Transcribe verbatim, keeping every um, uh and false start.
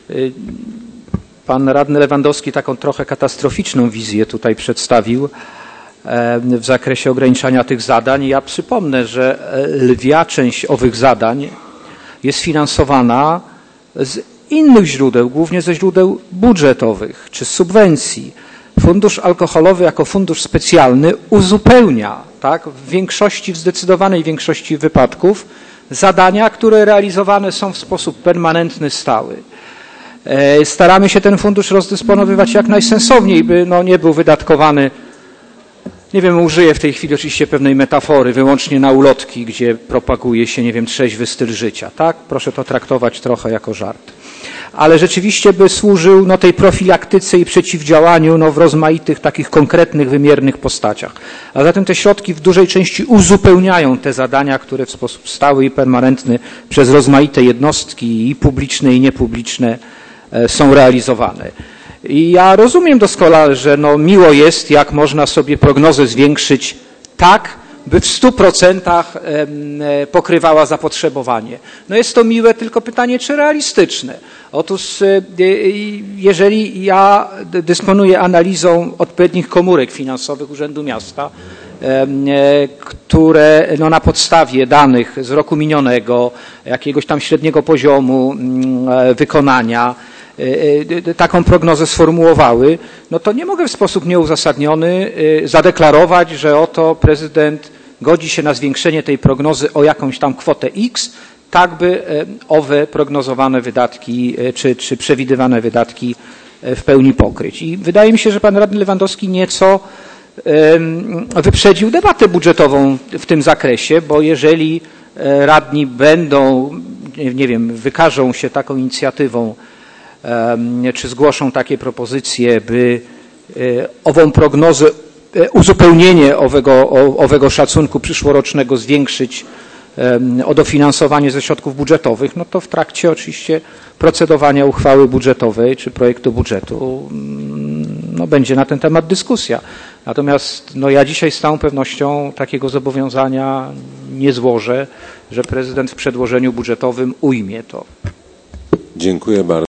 Pan radny Lewandowski taką trochę katastroficzną wizję tutaj przedstawił w zakresie ograniczania tych zadań. Ja przypomnę, że lwia część owych zadań jest finansowana z innych źródeł, głównie ze źródeł budżetowych czy subwencji. Fundusz alkoholowy jako fundusz specjalny uzupełnia, tak, w większości, w zdecydowanej większości wypadków zadania, które realizowane są w sposób permanentny, stały. Staramy się ten fundusz rozdysponowywać jak najsensowniej, by no, nie był wydatkowany, nie wiem, użyję w tej chwili oczywiście pewnej metafory, wyłącznie na ulotki, gdzie propaguje się, nie wiem, trzeźwy styl życia, tak? Proszę to traktować trochę jako żart. Ale rzeczywiście by służył no, tej profilaktyce i przeciwdziałaniu no, w rozmaitych takich konkretnych, wymiernych postaciach. A zatem te środki w dużej części uzupełniają te zadania, które w sposób stały i permanentny przez rozmaite jednostki i publiczne i niepubliczne e, są realizowane. I ja rozumiem doskonale, że no, miło jest, jak można sobie prognozę zwiększyć tak, by w stu procentach pokrywała zapotrzebowanie. No jest to miłe, tylko pytanie, czy realistyczne. Otóż jeżeli ja dysponuję analizą odpowiednich komórek finansowych Urzędu Miasta, które no, na podstawie danych z roku minionego, jakiegoś tam średniego poziomu wykonania, taką prognozę sformułowały, no to nie mogę w sposób nieuzasadniony zadeklarować, że oto prezydent godzi się na zwiększenie tej prognozy o jakąś tam kwotę X, tak by owe prognozowane wydatki czy, czy przewidywane wydatki w pełni pokryć. I wydaje mi się, że pan radny Lewandowski nieco wyprzedził debatę budżetową w tym zakresie, bo jeżeli radni będą, nie wiem, wykażą się taką inicjatywą, czy zgłoszą takie propozycje, by ową prognozę, uzupełnienie owego, owego szacunku przyszłorocznego zwiększyć o dofinansowanie ze środków budżetowych, no to w trakcie oczywiście procedowania uchwały budżetowej czy projektu budżetu no będzie na ten temat dyskusja. Natomiast no ja dzisiaj z całą pewnością takiego zobowiązania nie złożę, że prezydent w przedłożeniu budżetowym ujmie to. Dziękuję bardzo.